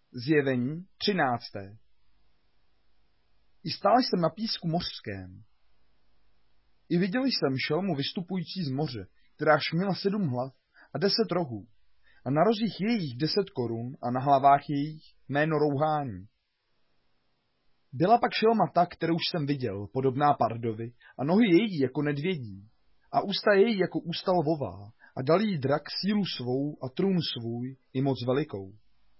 Zjevení 13. I stál jsem na písku mořském. I viděl jsem šelmu vystupující z moře, kteráž měla 7 hlav a 10 rohů, a na rozích jejich 10 korun a na hlavách jejich jméno rouhání. Byla pak šelma ta, kterou jsem viděl, podobná pardovi, a nohy její jako nedvědí, a ústa její jako ústa lvová, a dal jí drak sílu svou a trůn svůj i moc velikou.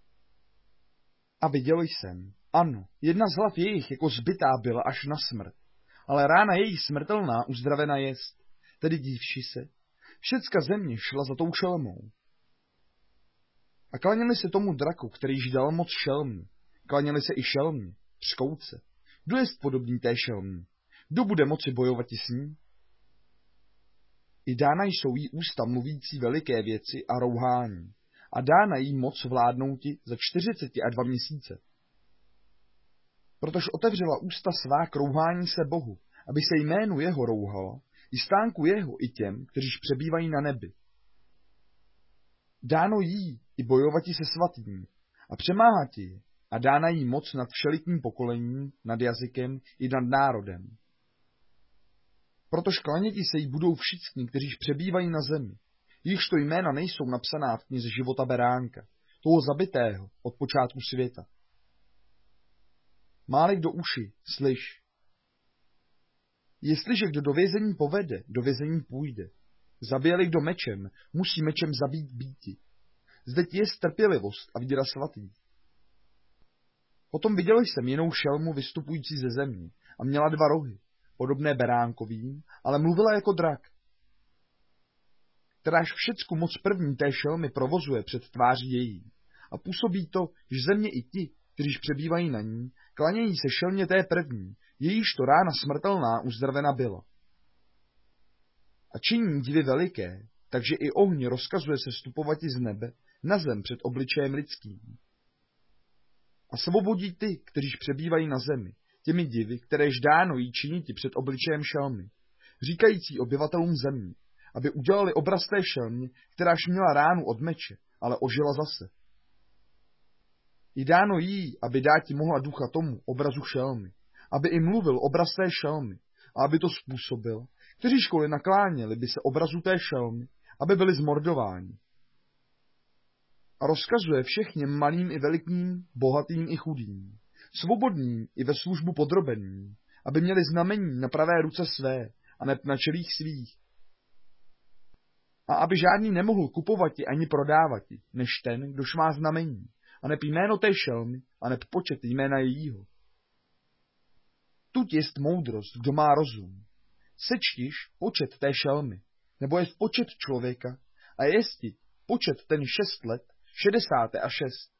A viděl jsem, ano, jedna z hlav jejich jako zbytá byla až na smrt, ale rána jejich smrtelná uzdravena jest, tedy dívši se, všecka země šla za tou šelmou. A klaněli se tomu draku, kterýž dal moc šelmě, klaněli se i šelmě, řkouce, kdo jest podobný té šelmě, kdo bude moci bojovat s ní? I dána jsou jí ústa mluvící veliké věci a rouhání, a dána jí moc vládnouti za 42 měsíce. Protože otevřela ústa svá k rouhání se Bohu, aby se jménu jeho rouhala, i stánku jeho i těm, kteříž přebývají na nebi. Dáno jí i bojovati se svatým a přemáhati je, a dána jí moc nad všelitým pokolením, nad jazykem i nad národem. Protož klaněti se jí budou všichni, kteříž přebývají na zemi, jichž to jména nejsou napsaná v knize života beránka, toho zabitého od počátku světa. Má-li kdo uši, slyš. Jestliže kdo do vězení povede, do vězení půjde. Zabije-li kdo mečem, musí mečem zabít býti. Zdeť je trpělivost a víra svatý. Potom viděl jsem jinou šelmu vystupující ze země a měla 2 rohy, podobné beránkovým, ale mluvila jako drak. Kteráž všecku moc první té šelmy provozuje před tváří její a působí to, že země i ti, kteříž přebývají na ní, klanějí se šelmě té první, jejíž to rána smrtelná uzdravena byla. A činí divy veliké, takže i ohně rozkazuje se vstupovati z nebe na zem před obličejem lidským. A svobodí ty, kteříž přebývají na zemi, těmi divy, kteréž dáno jí činiti před obličejem šelmy, říkající obyvatelům země, aby udělali obraz té šelmě, kteráž měla ránu od meče, ale ožila zase. I dáno jí, aby dáti mohla ducha tomu obrazu šelmy, aby i mluvil obraz té šelmy, a aby to způsobil, kteřížkoliv nakláněli by se obrazu té šelmy, aby byli zmordováni. A rozkazuje všechněm malým i velikým, bohatým i chudým, svobodným i ve službu podrobeným, aby měli znamení na pravé ruce své a neb na čelích svých. A aby žádný nemohl kupovati ani prodávati, než ten, kdož má znamení, a neb jméno té šelmy, a neb počet jména jejího. Tuď jest moudrost, kdo má rozum. Sečtiš počet té šelmy, nebo jest počet člověka, a jesti počet ten 6 let, 60 a 6.